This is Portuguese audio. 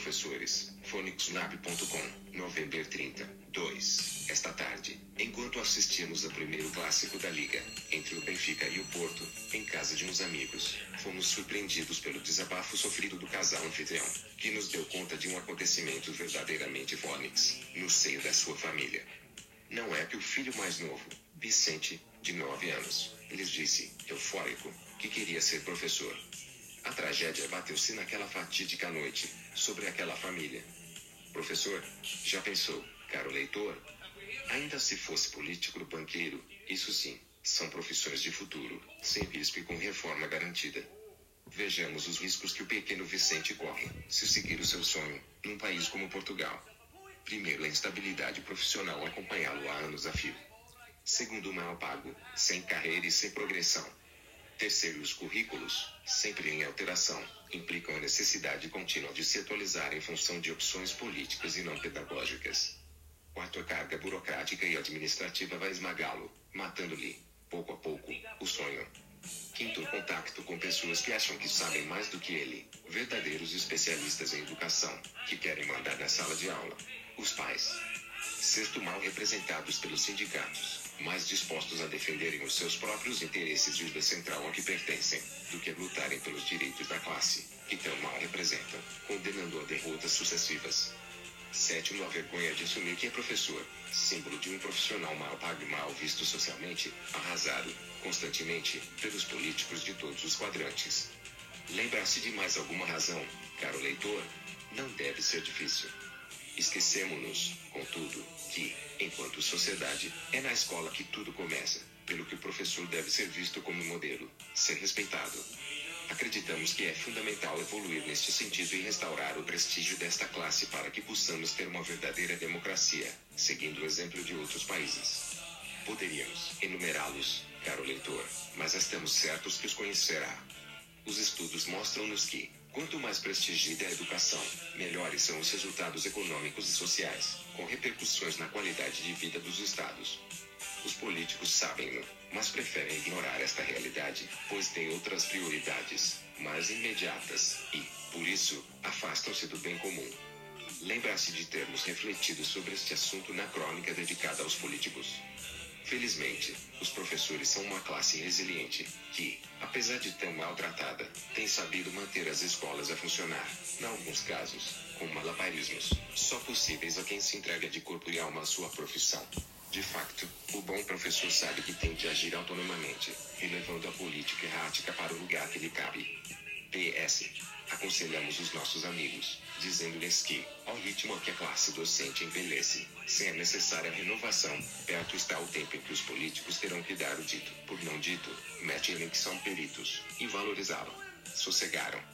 professores. Phoenixnap.com, novembro 30, 2. Esta tarde, enquanto assistíamos ao primeiro clássico da Liga, entre o Benfica e o Porto, em casa de uns amigos, fomos surpreendidos pelo desabafo sofrido do casal anfitrião, que nos deu conta de um acontecimento verdadeiramente Phoenix, no seio da sua família. Não é que o filho mais novo, Vicente, de 9 anos, lhes disse, eufórico, que queria ser professor. A tragédia bateu-se naquela fatídica noite, sobre aquela família. Professor, já pensou, caro leitor? Ainda se fosse político ou banqueiro, isso sim, são profissões de futuro, sem risco e com reforma garantida. Vejamos os riscos que o pequeno Vicente corre, se seguir o seu sonho, num país como Portugal. Primeiro, a instabilidade profissional acompanhá-lo há anos a fio. Segundo, o mal pago, sem carreira e sem progressão. Terceiro, os currículos, sempre em alteração, implicam a necessidade contínua de se atualizar em função de opções políticas e não pedagógicas. Quarto, a carga burocrática e administrativa vai esmagá-lo, matando-lhe, pouco a pouco, o sonho. Quinto, o contato com pessoas que acham que sabem mais do que ele, verdadeiros especialistas em educação, que querem mandar na sala de aula. Os pais. Sexto, mal representados pelos sindicatos, mais dispostos a defenderem os seus próprios interesses de da central a que pertencem, do que a lutarem pelos direitos da classe, que tão mal representam, condenando a derrotas sucessivas. Sétimo, a vergonha de assumir que é professor, símbolo de um profissional mal pago e mal visto socialmente, arrasado, constantemente, pelos políticos de todos os quadrantes. Lembrar-se de mais alguma razão, caro leitor? Não deve ser difícil. Esquecemos-nos, contudo, que, enquanto sociedade, é na escola que tudo começa, pelo que o professor deve ser visto como modelo, ser respeitado. Acreditamos que é fundamental evoluir neste sentido e restaurar o prestígio desta classe para que possamos ter uma verdadeira democracia, seguindo o exemplo de outros países. Poderíamos enumerá-los, caro leitor, mas estamos certos que os conhecerá. Os estudos mostram-nos que, quanto mais prestigida é a educação, melhores são os resultados econômicos e sociais, com repercussões na qualidade de vida dos estados. Os políticos sabem-no, mas preferem ignorar esta realidade, pois têm outras prioridades, mais imediatas, e, por isso, afastam-se do bem comum. Lembra-se de termos refletido sobre este assunto na crônica dedicada aos políticos. Felizmente, os professores são uma classe resiliente, que, apesar de tão maltratada, tem sabido manter as escolas a funcionar, em alguns casos, com malabarismos, só possíveis a quem se entrega de corpo e alma à sua profissão. De facto, o bom professor sabe que tem de agir autonomamente, relevando a política errática para o lugar que lhe cabe. PS. Aconselhamos os nossos amigos, dizendo-lhes que, ao ritmo a que a classe docente envelhece, sem a necessária renovação, perto está o tempo em que os políticos terão que dar o dito, por não dito, mete em que são peritos, e valorizá-lo. Sossegaram.